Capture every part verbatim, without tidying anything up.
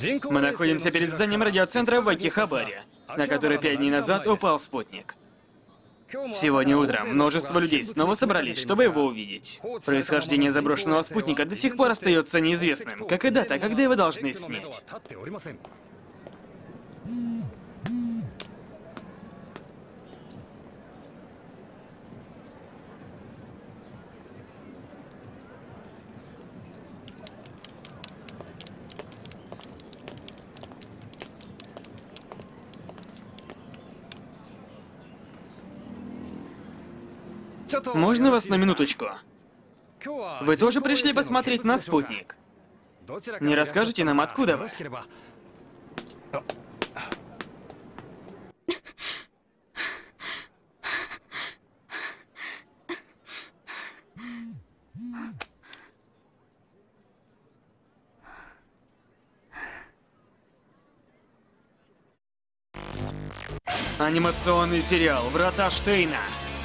Мы находимся перед зданием радиоцентра в Акихабаре, на который пять дней назад упал спутник. Сегодня утром множество людей снова собрались, чтобы его увидеть. Происхождение заброшенного спутника до сих пор остается неизвестным, как и дата, когда его должны снять. Можно вас на минуточку? Вы тоже пришли посмотреть на спутник? Не расскажете нам, откуда вы? Анимационный сериал «Врата Штейна».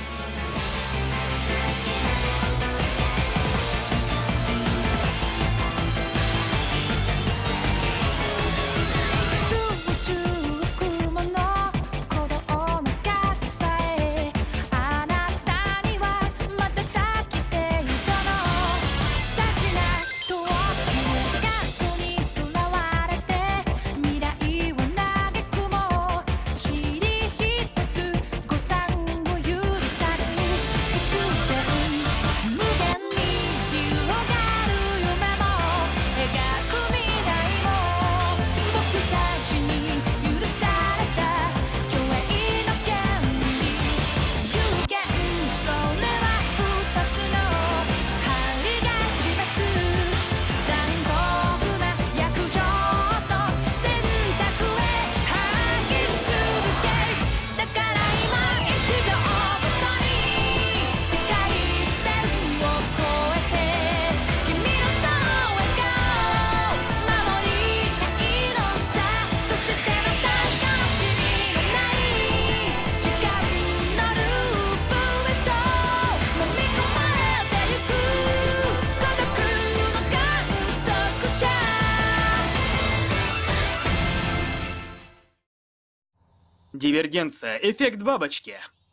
Дивергенция. Эффект бабочки.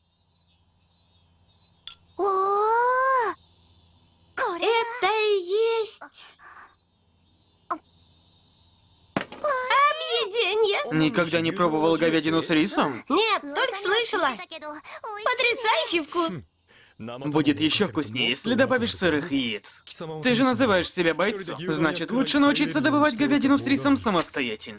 Это и есть объедение. Никогда не пробовал говядину с рисом? Нет, только слышала. Потрясающий вкус. Будет еще вкуснее, если добавишь сырых яиц. Ты же называешь себя бойцом. Значит, лучше научиться добывать говядину с рисом самостоятельно.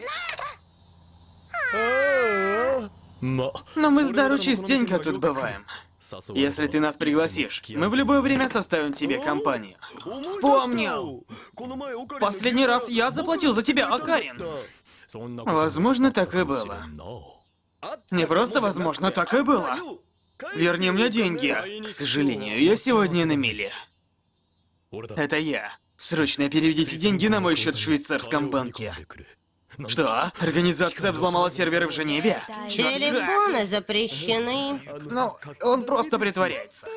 Но мы с Дару частенько тут бываем. Если ты нас пригласишь, мы в любое время составим тебе компанию. Вспомнил! Последний раз я заплатил за тебя, Акарин. Возможно, так и было. Не просто возможно, так и было. Верни мне деньги. К сожалению, я сегодня на мели. Это я. Срочно переведите деньги на мой счет в швейцарском банке. Что? Организация взломала серверы в Женеве? Телефоны запрещены. Ну, он просто притворяется.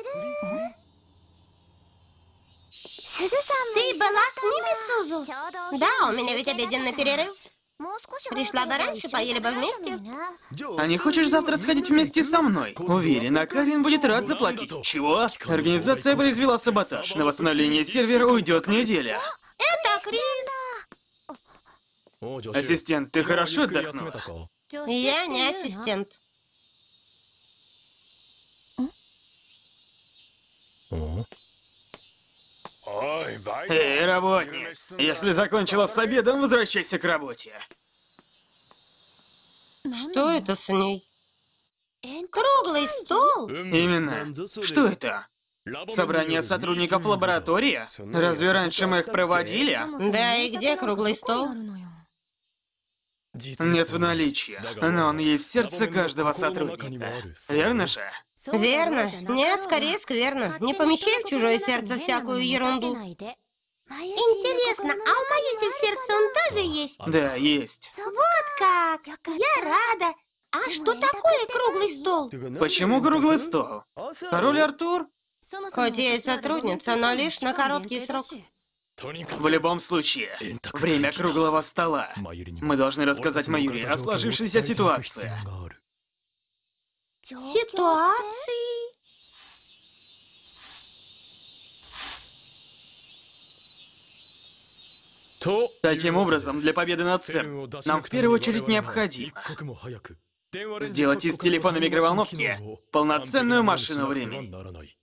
Ты была с ними, Сузу? Да, у меня ведь обеденный перерыв. Пришла бы раньше, поели бы вместе. А не хочешь завтра сходить вместе со мной? Уверен, Акарин будет рад заплатить. Чего? Организация произвела саботаж. На восстановление сервера уйдет неделя. Это Крис. Ассистент, ты хорошо отдохнула? Я не ассистент. Эй, работник, если закончила с обедом, возвращайся к работе. Что это с ней? Круглый стол? Именно. Что это? Собрание сотрудников лаборатории? Разве раньше мы их проводили? Да, и где круглый стол? Нет в наличии, но он есть в сердце каждого сотрудника. Верно же? Верно. Нет, скорее скверно. Не помещай в чужое сердце всякую ерунду. Интересно, а у Маюси в сердце он тоже есть? Да, есть. Вот как! Я рада. А что такое круглый стол? Почему круглый стол? Король Артур? Хоть я и сотрудница, но лишь на короткий срок. В любом случае, время круглого стола. Мы должны рассказать Маюри о сложившейся ситуации. Ситуации? Таким образом, для победы над Сэм, нам в первую очередь необходимо сделать из телефона микроволновки полноценную машину времени.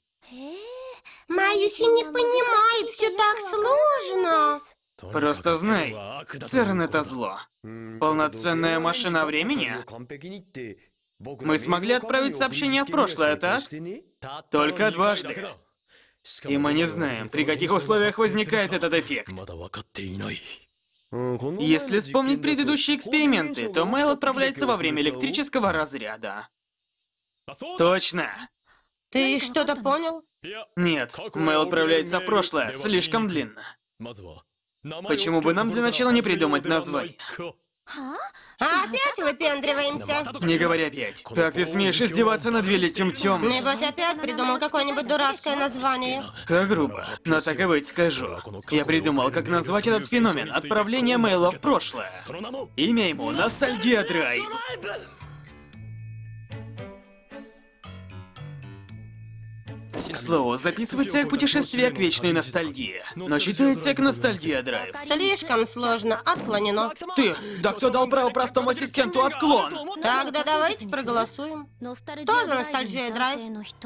Маюси не понимает, все так сложно. Просто знай, ЦЕРН — это зло. Полноценная машина времени? Мы смогли отправить сообщение в прошлое, так? Только дважды. И мы не знаем, при каких условиях возникает этот эффект. Если вспомнить предыдущие эксперименты, то Мэйл отправляется во время электрического разряда. Точно. Ты что-то понял? Нет, Мэйл отправляется в прошлое, слишком длинно. Почему бы нам для начала не придумать название? Опять выпендриваемся. Не говори опять. Как ты смеешь издеваться над великим темным? Небось опять придумал какое-нибудь дурацкое название. Как грубо. Но так и быть скажу. Я придумал, как назвать этот феномен отправления Мэйла в прошлое. Имя ему — Ностальгия Драйв. К слову, записывается как путешествие к вечной ностальгии, но читается как Ностальгия Драйв. Слишком сложно, отклонено. Ты, да кто дал право простому ассистенту отклон? Тогда давайте проголосуем. Кто за Ностальгия Драйв?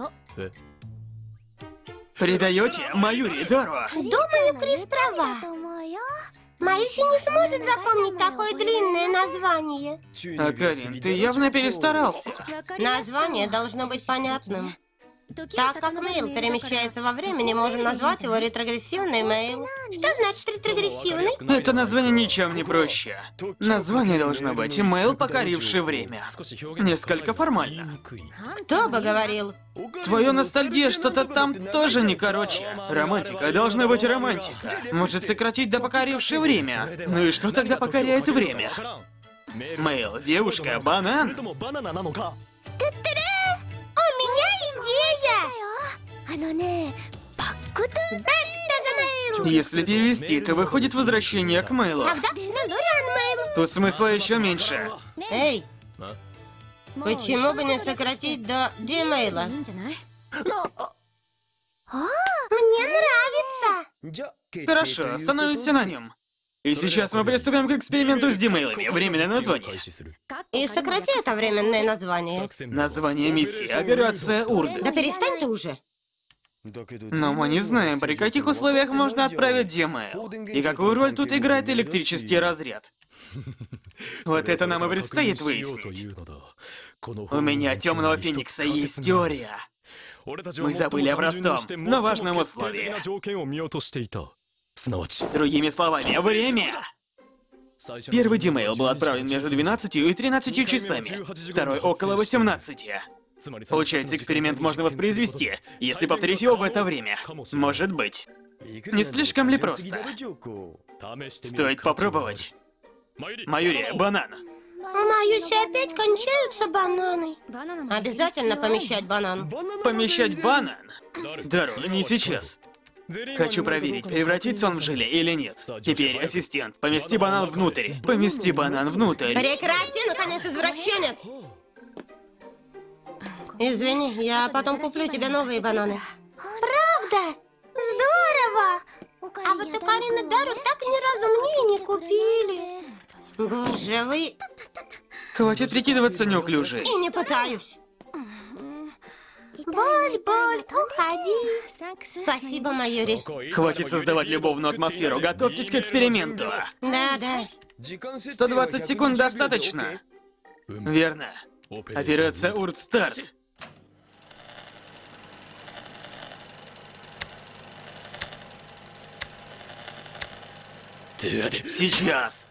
Предаете Маюри Дару? Думаю, Крис права. Маюси не сможет запомнить такое длинное название. А, Карин, ты явно перестарался. Название должно быть понятным. Так как Мэйл перемещается во времени, можем назвать его ретрогрессивный Мэйл. Что значит ретрогрессивный? Это название ничем не проще. Название должно быть Мэйл, покоривший время. Несколько формально. Кто бы говорил? Твоя ностальгия что-то там тоже не короче. Романтика должна быть романтика. Может сократить до покоривший время. Ну и что тогда покоряет время? Мэйл, девушка, банан? Если перевести, то выходит возвращение к Мэйлу. Тогда Делориан Мэйл. Тут смысла еще меньше. Эй, почему бы не сократить до Ди-Мэйла? Мне нравится. Хорошо, остановимся на нем. И сейчас мы приступим к эксперименту с Ди-Мэйлами. Временное название. И сократи это временное название. Название миссии. Операция Урд. Да перестань ты уже. Но мы не знаем, при каких условиях можно отправить Ди-Мэйл. И какую роль тут играет электрический разряд. Вот это нам и предстоит выяснить. У меня, Темного Феникса, есть теория. Мы забыли о простом, но важном условии. Другими словами, время. Первый Ди-Мэйл был отправлен между двенадцатью и тринадцатью часами, второй около восемнадцати. Получается, эксперимент можно воспроизвести, если повторить его в это время. Может быть. Не слишком ли просто? Стоит попробовать. Маюри, банан. У Маюси опять кончаются бананы. Обязательно помещать банан. Помещать банан? Дару, не сейчас. Хочу проверить, превратится он в желе или нет. Теперь, ассистент, помести банан внутрь. Помести банан внутрь. Прекрати, наконец, извращенец! Извини, я потом куплю тебе новые бананы. Правда? Здорово! А вот у Карины Дару так ни разу мне и не купили. Боже, вы... Хватит прикидываться неуклюжей. И не пытаюсь. Боль, боль, уходи. Спасибо, Маюри. Хватит создавать любовную атмосферу. Готовьтесь к эксперименту. Да, да. сто двадцать секунд достаточно? Верно. Операция Урд старт. Сейчас.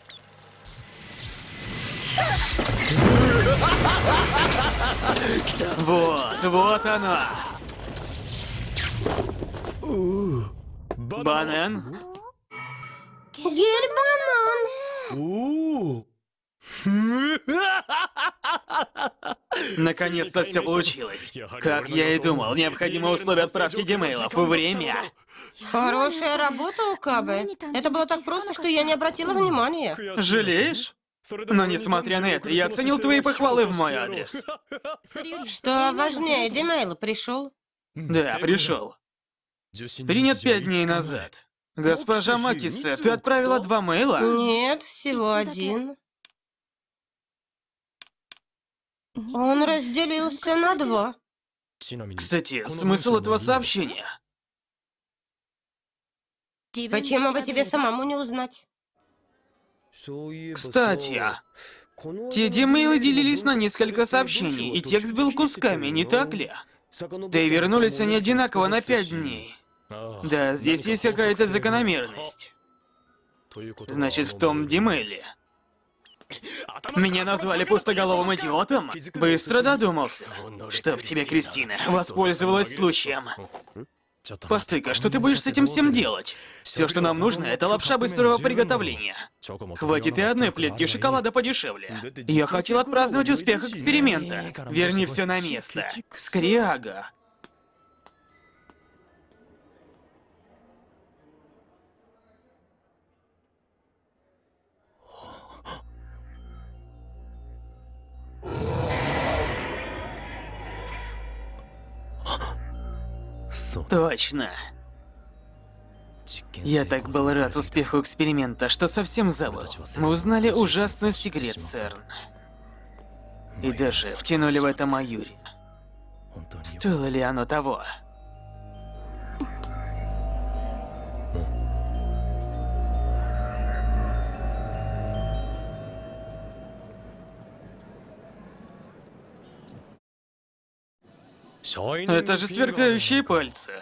Вот, вот она. Банан? Гель-банан. Наконец-то все получилось. Как я и думал, необходимые условия отправки гемейлов. Время. Хорошая работа, Окабе. Это было так просто, что я не обратила внимания. Жалеешь? Но несмотря на это, я оценил твои похвалы в мой адрес. Что важнее, Демейл пришел? Да, пришел. Принят пять дней назад. Госпожа Макисе, ты отправила два мейла? Нет, всего один. Он разделился на два. Кстати, смысл этого сообщения? Почему бы тебе самому не узнать? Кстати, те демейлы делились на несколько сообщений, и текст был кусками, не так ли? Да и вернулись они одинаково на пять дней. Да, здесь есть какая-то закономерность. Значит, в том демейле. Меня назвали пустоголовым идиотом? Быстро додумался. Чтоб тебе, Кристина, воспользовалась случаем. Постой-ка, что ты будешь с этим всем делать? Все, что нам нужно, это лапша быстрого приготовления. Хватит и одной плитки шоколада подешевле. Я хотел отпраздновать успех эксперимента. Верни все на место. Скряга. Точно. Я так был рад успеху эксперимента, что совсем забыл. Мы узнали ужасный секрет ЦЕРН. И даже втянули в это Маюри. Стоило ли оно того? Это же сверкающие пальцы.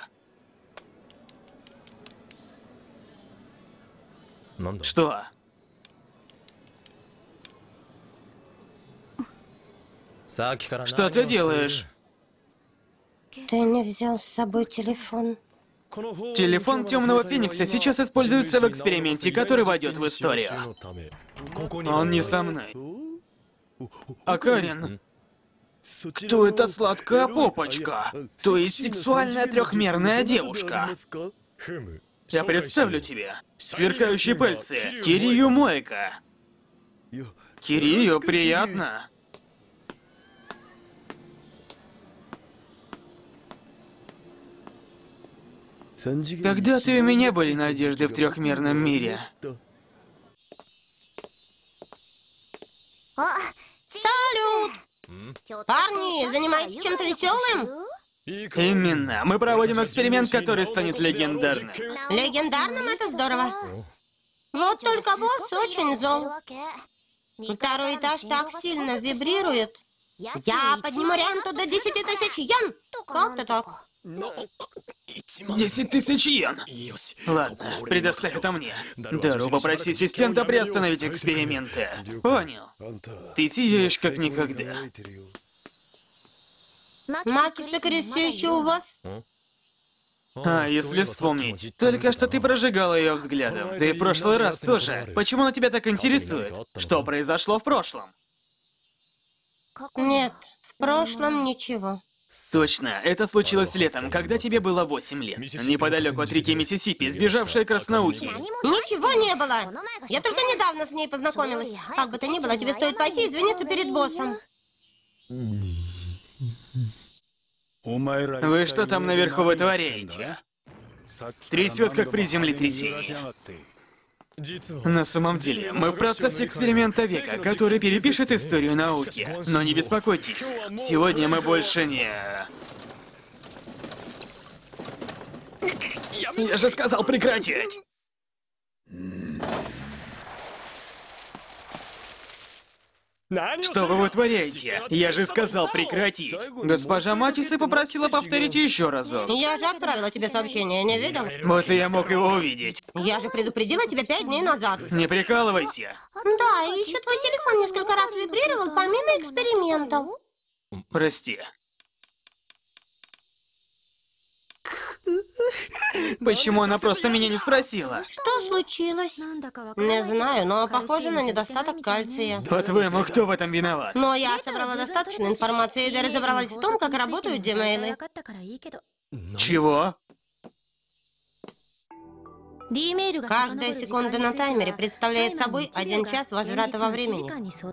Что? Что ты делаешь? Ты не взял с собой телефон. Телефон Темного Феникса сейчас используется в эксперименте, который войдет в историю. Он не со мной. А Карен? Кто эта сладкая попочка? То есть сексуальная трехмерная девушка? Я представлю тебе. Сверкающие пальцы. Кирию Мойка. Кирию, приятно. Когда-то у меня были надежды в трехмерном мире. Салют! Парни, занимаетесь чем-то веселым? Именно. Мы проводим эксперимент, который станет легендарным. Легендарным — это здорово. Вот только босс очень зол. Второй этаж так сильно вибрирует. Я подниму ренту до десяти тысяч йен. Как-то так. Десять тысяч йен. Ладно, предоставь это мне. Дару, попроси ассистента приостановить эксперименты. Понял. Ты сияешь как никогда. Макисе Крис все еще у вас? А, если вспомнить, только что ты прожигала ее взглядом. Да и в прошлый раз тоже. Почему она тебя так интересует? Что произошло в прошлом? Нет, в прошлом ничего. Точно, это случилось летом, когда тебе было восемь лет. Неподалеку от реки Миссисипи, сбежавшая красноухий. Ничего не было. Я только недавно с ней познакомилась. Как бы то ни было, тебе стоит пойти и извиниться перед боссом. Вы что там наверху вытворяете? Трясет, как при землетрясении. На самом деле, мы в процессе эксперимента века, который перепишет историю науки. Но не беспокойтесь, сегодня мы больше не... Я же сказал прекратить! Что вы вытворяете? Я же сказал прекратить. Госпожа Матисы попросила повторить еще разок. Я же отправила тебе сообщение, не видел? Вот и я мог его увидеть. Я же предупредила тебя пять дней назад. Не прикалывайся. Да, и еще твой телефон несколько раз вибрировал помимо экспериментов. Прости. Почему она просто меня не спросила? Что случилось? Не знаю, но похоже на недостаток кальция. По-твоему, кто в этом виноват? Но я собрала достаточно информации и разобралась в том, как работают демейлы. Чего? Каждая секунда на таймере представляет собой один час возврата во времени.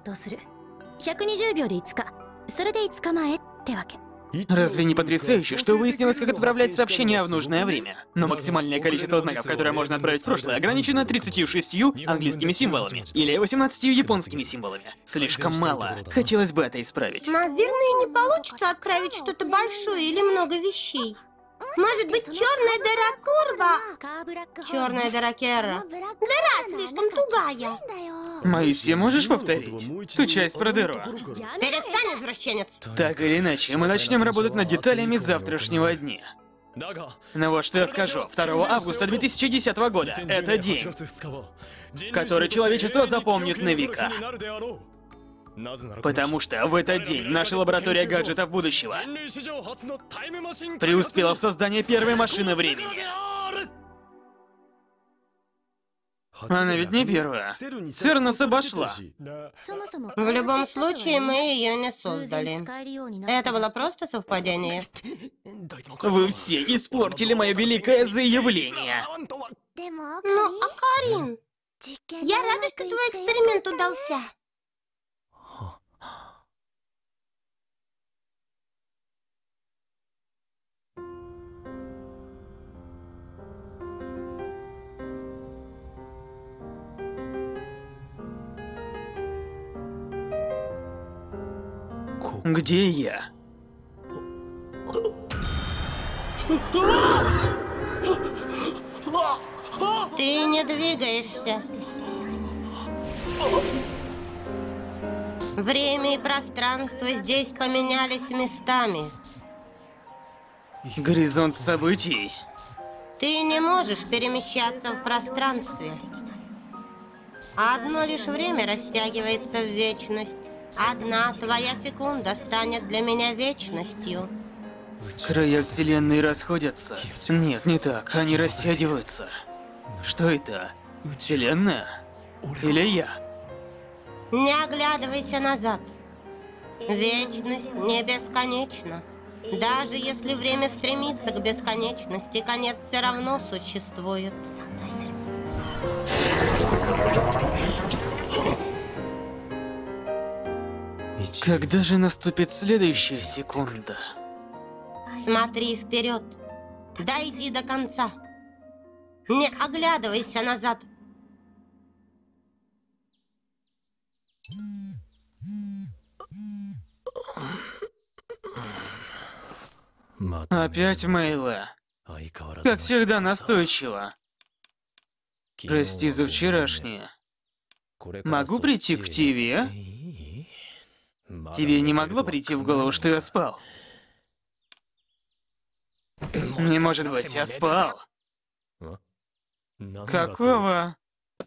Разве не потрясающе, что выяснилось, как отправлять сообщения в нужное время? Но максимальное количество знаков, которое можно отправить в прошлое, ограничено тридцатью шестью английскими символами или восемнадцатью японскими символами. Слишком мало. Хотелось бы это исправить. Наверное, не получится отправить что-то большое или много вещей. Может быть, черная дыра Курба? Черная дыра Керра. Дыра слишком тугая. Моисей, можешь повторить? Ту часть про дыру. Перестань, извращенец. Так или иначе, мы начнем работать над деталями завтрашнего дня. Но вот что я скажу. второго августа две тысячи десятого года. Это день, который человечество запомнит на века. Потому что в этот день наша лаборатория гаджетов будущего преуспела в создании первой машины времени. Она ведь не первая. Церн нас обошла. В любом случае, мы ее не создали. Это было просто совпадение. Вы все испортили мое великое заявление. Ну, Акарин, я рада, что твой эксперимент удался. Где я? Ты не двигаешься. Время и пространство здесь поменялись местами. Горизонт событий. Ты не можешь перемещаться в пространстве. Одно лишь время растягивается в вечность. Одна твоя секунда станет для меня вечностью. Края Вселенной расходятся. Нет, не так. Они растягиваются. Что это? Вселенная? Или я? Не оглядывайся назад. Вечность не бесконечна. Даже если время стремится к бесконечности, конец все равно существует. Когда же наступит следующая секунда? Смотри вперед. Дойди до конца. Не оглядывайся назад. Опять Мейла. Как всегда, настойчиво. Прости за вчерашнее. Могу прийти к тебе? Тебе не могло прийти в голову, что я спал? Не может быть, я спал. Какого?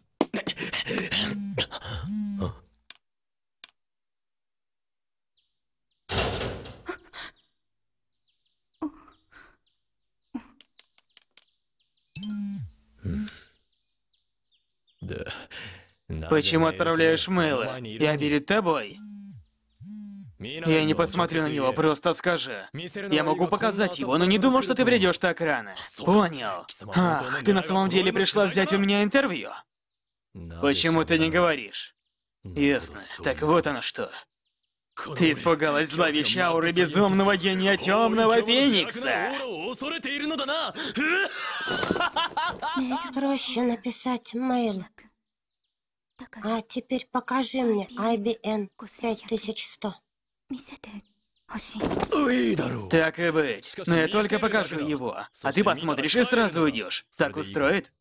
Почему отправляешь мейлы? Я перед тобой. Я не посмотрю на него, просто скажи. Я могу показать его, но не думал, что ты придешь так рано. Понял. Ах, ты на самом деле пришла взять у меня интервью? Почему ты не говоришь? Ясно. Так вот оно что. Ты испугалась зловещей ауры безумного гения Темного Феникса. Проще написать мейл. А теперь покажи мне ай би эн пять тысяч сто. Так и быть. Но я только покажу его. А ты посмотришь и сразу уйдешь. Так устроит?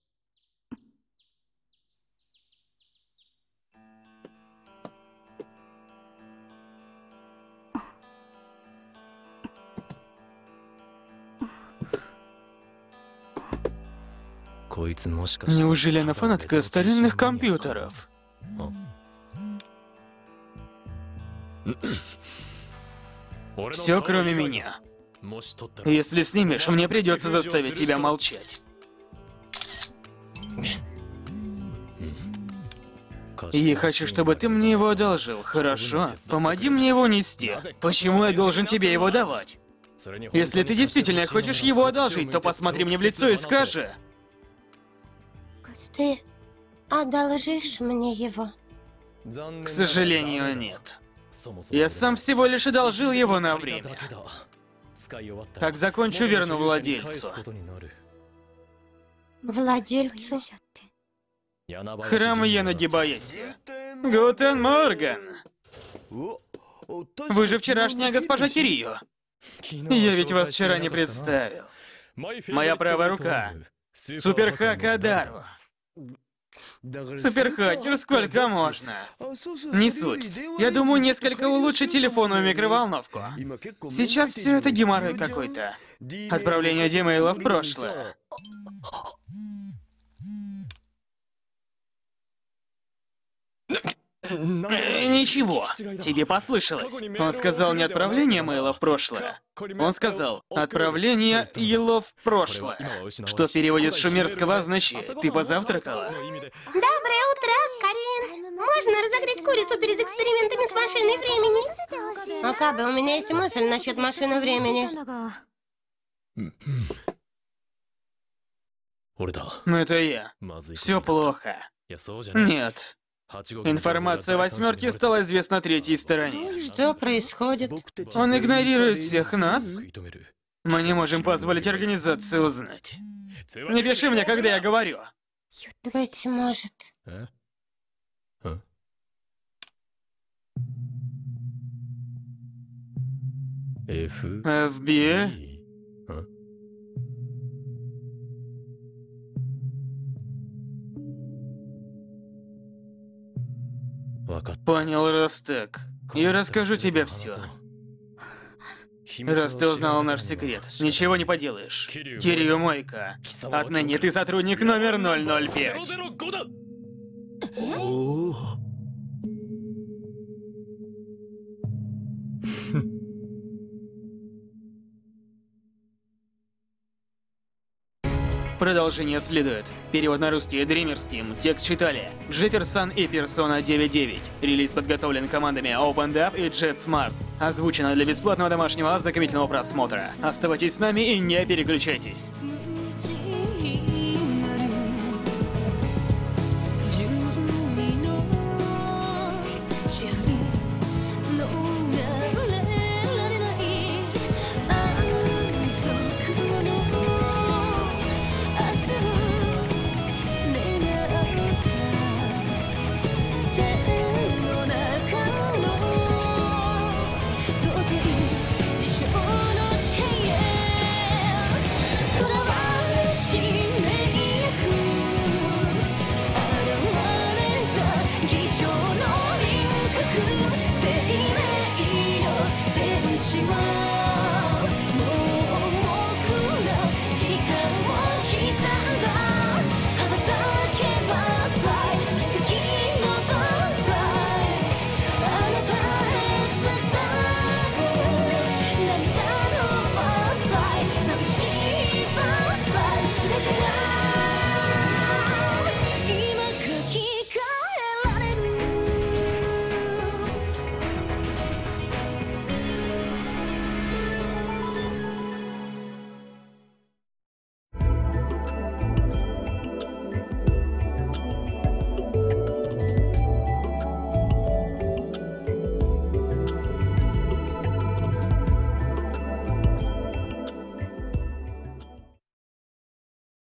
Неужели она фанатка старинных компьютеров? Все, кроме меня. Если снимешь, мне придется заставить тебя молчать. Я хочу, чтобы ты мне его одолжил, хорошо? Помоги мне его нести. Почему я должен тебе его давать? Если ты действительно хочешь его одолжить, то посмотри мне в лицо и скажи. Ты одолжишь мне его? К сожалению, нет. Я сам всего лишь одолжил его на время. Как закончу, верну владельцу. Владельцу? Храм Йена Гибаэси. Гутен Морган. Вы же вчерашняя госпожа Кирио. Я ведь вас вчера не представил. Моя правая рука. Суперхак Адару. Суперхакер, сколько можно? Не суть. Я думаю, несколько улучшить телефонную микроволновку. Сейчас все это геморрой какой-то. Отправление димейла в прошлое. Ничего, тебе послышалось. Он сказал не отправление мейла в прошлое. Он сказал отправление елов в прошлое. Что переводит с шумерского означает «ты позавтракала». Доброе утро, Карин. Можно разогреть курицу перед экспериментами с машиной времени? Акабе, у меня есть мысль насчет машины времени. Это я. Все плохо. Нет. Информация восьмерки стала известна третьей стороне. Что происходит? Он игнорирует всех нас. Мы не можем позволить организации узнать. Не пиши мне, когда я говорю. Быть может. эф би ай? Понял, раз так. Я расскажу тебе все. Раз ты узнал наш секрет, ничего не поделаешь. Кирио Мойка, отныне ты сотрудник номер ноль ноль пять. Продолжение следует. Перевод на русский Dreamer Steam. Текст читали Джефферсон и Персона девять девять. Релиз подготовлен командами OpenDub и JetSmart. Озвучено для бесплатного домашнего ознакомительного просмотра. Оставайтесь с нами и не переключайтесь.